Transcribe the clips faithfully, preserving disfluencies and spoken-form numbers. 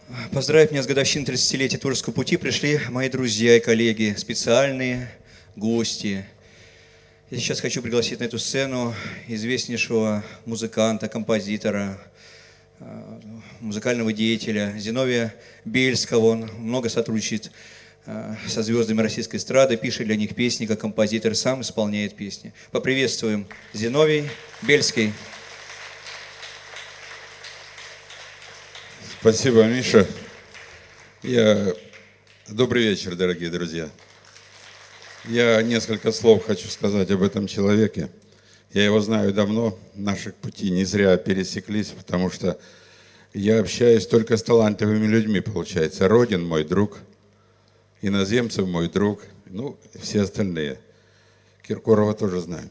Поздравить меня с годовщиной тридцатилетия творческого пути пришли мои друзья и коллеги, специальные гости. Я сейчас хочу пригласить на эту сцену известнейшего музыканта, композитора, музыкального деятеля Зиновия Бельского. Он много сотрудничает со звездами российской эстрады, пишет для них песни, как композитор, сам исполняет песни. Поприветствуем Зиновий Бельский. Спасибо, Миша. Я... Добрый вечер, дорогие друзья. Я несколько слов хочу сказать об этом человеке. Я его знаю давно, наши пути не зря пересеклись, потому что я общаюсь только с талантливыми людьми, получается. Родин мой друг, Иноземцев мой друг, ну, все остальные. Киркорова тоже знаю.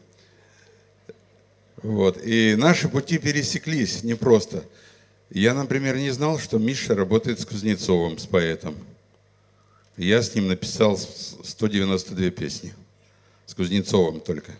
Вот. И наши пути пересеклись непросто. Я, например, не знал, что Миша работает с Кузнецовым, с поэтом. Я с ним написал сто девяносто две песни. С Кузнецовым только.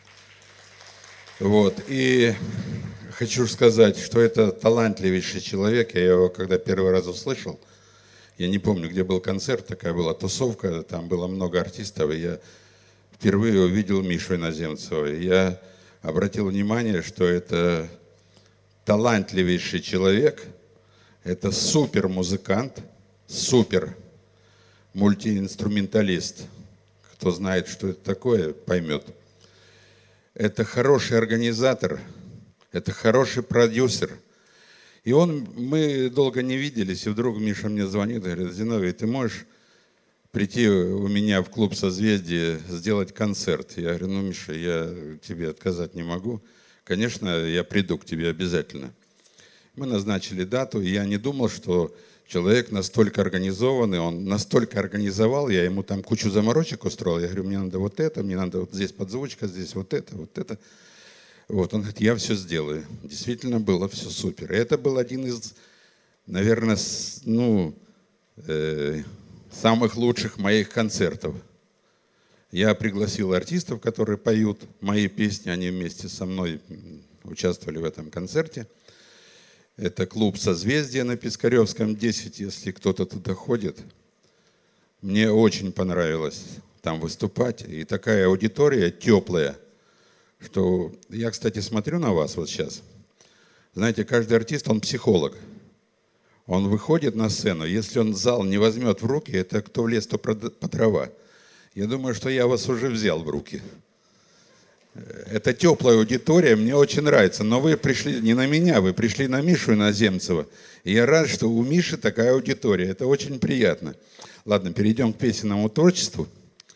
Вот. И хочу сказать, что это талантливейший человек. Я его, когда первый раз услышал, я не помню, где был концерт, такая была тусовка, там было много артистов, и я впервые увидел Мишу Иноземцева. И я обратил внимание, что это талантливейший человек, это супер музыкант, супер мультиинструменталист. Кто знает, что это такое, поймет. Это хороший организатор, это хороший продюсер. И он, мы долго не виделись, и вдруг Миша мне звонит и говорит: Зиновий, ты можешь прийти у меня в клуб «Созвездие», сделать концерт? Я говорю: ну, Миша, я тебе отказать не могу. Конечно, я приду к тебе обязательно. Мы назначили дату, и я не думал, что человек настолько организованный, он настолько организовал, я ему там кучу заморочек устроил. Я говорю: мне надо вот это, мне надо вот здесь подзвучка, здесь вот это, вот это. Вот, он говорит: я все сделаю. Действительно было все супер. И это был один из, наверное, ну, э, самых лучших моих концертов. Я пригласил артистов, которые поют мои песни, они вместе со мной участвовали в этом концерте. Это клуб «Созвездие» на Пискаревском, десять, если кто-то туда ходит. Мне очень понравилось там выступать. И такая аудитория теплая, что я, кстати, смотрю на вас вот сейчас. Знаете, каждый артист, он психолог. Он выходит на сцену, если он зал не возьмет в руки, это кто в лес, то по дрова. Я думаю, что я вас уже взял в руки. Это теплая аудитория, мне очень нравится. Но вы пришли не на меня, вы пришли на Мишу Иноземцева. И я рад, что у Миши такая аудитория. Это очень приятно. Ладно, перейдем к песенному творчеству.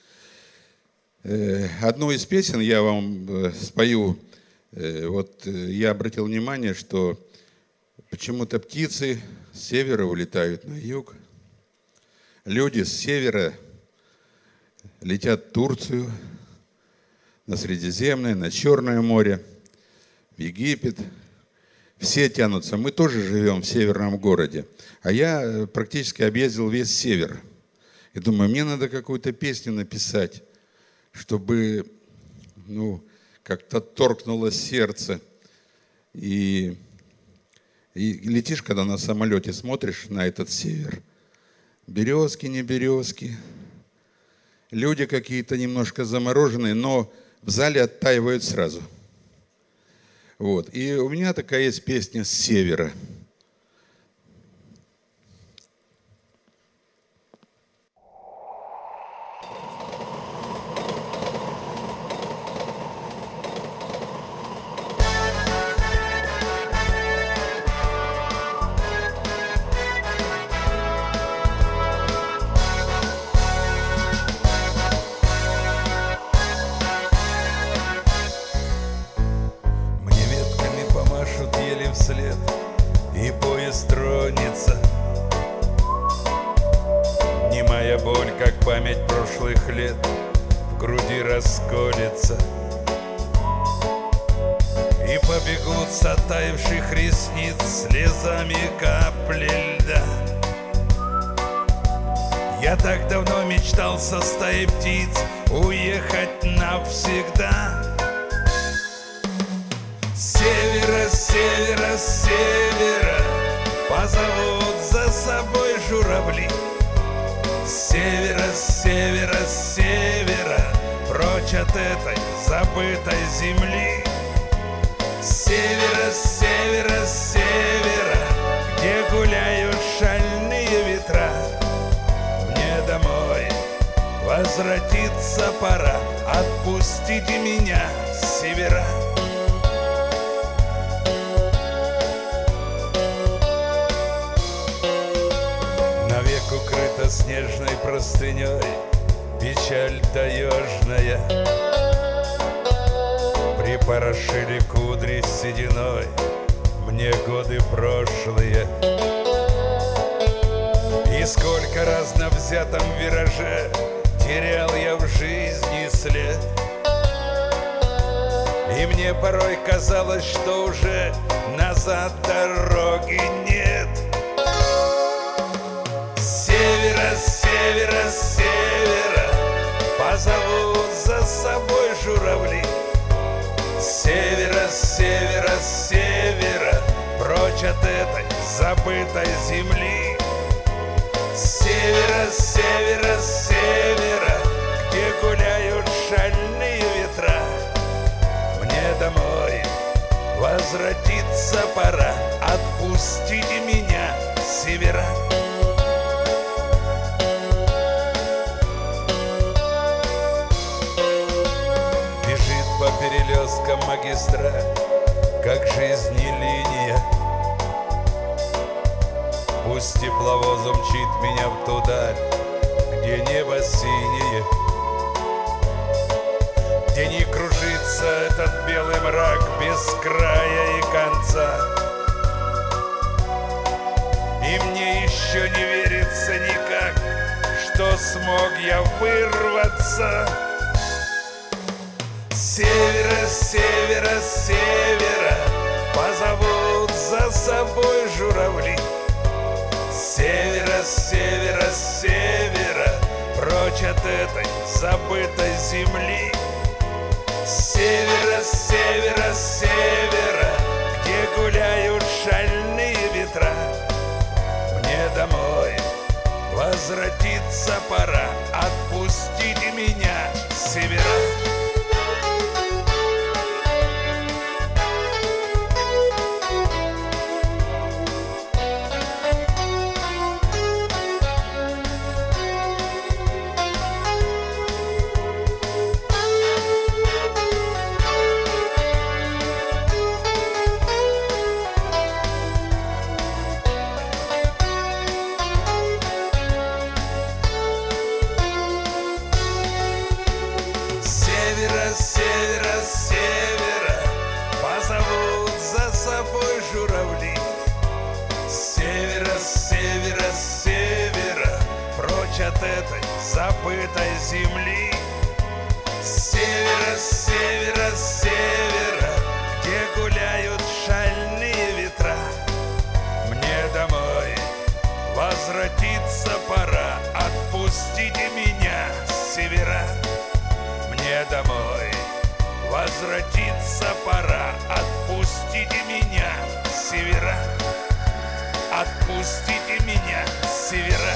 Одну из песен я вам спою. Вот я обратил внимание, что почему-то птицы с севера улетают на юг. Люди с севера летят в Турцию, на Средиземное, на Черное море, в Египет. Все тянутся. Мы тоже живем в северном городе. А я практически объездил весь север. И думаю, мне надо какую-то песню написать, чтобы, ну, как-то торкнуло сердце. И, и летишь, когда на самолете смотришь на этот север. Березки, не березки. Люди какие-то немножко замороженные, но в зале оттаивают сразу. Вот. И у меня такая есть песня «С севера». Вслед, и поезд тронется. Немая боль, как память прошлых лет, в груди расколется. И побегут с оттаивших ресниц слезами капли льда. Я так давно мечтал со стаей птиц уехать навсегда. С севера, с севера, с севера позовут за собой. журавли. С севера, с севера, с севера, прочь от этой забытой земли. С севера, с севера, с севера, где гуляют шальные ветра. Мне домой возвратиться пора, отпустите меня с севера. Навек укрыта снежной простыней печаль таежная. Припорошили кудри сединой мне годы прошлые. И сколько раз на взятом вираже терял я в жизни след. И мне порой казалось, что уже назад дороги нет. С севера, с севера, с севера позовут за собой журавли. С севера, с севера, с севера, прочь от этой забытой земли. С севера, с севера, с севера, где гуляют шальные ветра. Мне домой возвратиться пора, отпустите меня с севера. Бежит по перелескам магистраль, как жизни линия. Пусть тепловоз умчит меня в ту даль, где небо синее, где не кружится этот белый мрак без края и конца. И мне еще не верится никак, что смог я вырваться. С севера, с севера, с севера позовут за собой журавли. С севера, с севера, с севера, прочь от этой забытой земли. С севера, с севера, с севера, где гуляют шальные ветра. Мне домой возвратиться пора, отпустите меня с севера. С севера, с севера позовут за собой журавли. С севера, с севера, с севера, прочь от этой забытой земли. С севера, с севера, с севера, где гуляют шальные ветра. Мне домой возвратиться пора, отпустите меня с севера. Мне домой возвратиться пора, отпустите меня с севера. Отпустите меня с севера.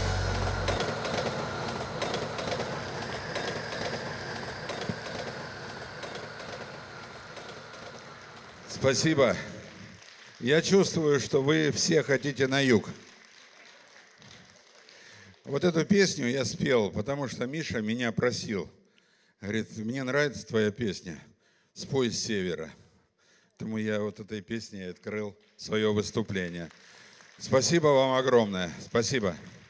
Спасибо. Я чувствую, что вы все хотите на юг. Вот эту песню я спел, потому что Миша меня просил. Говорит, мне нравится твоя песня, спой с севера. Поэтому я вот этой песней открыл свое выступление. Спасибо вам огромное. Спасибо.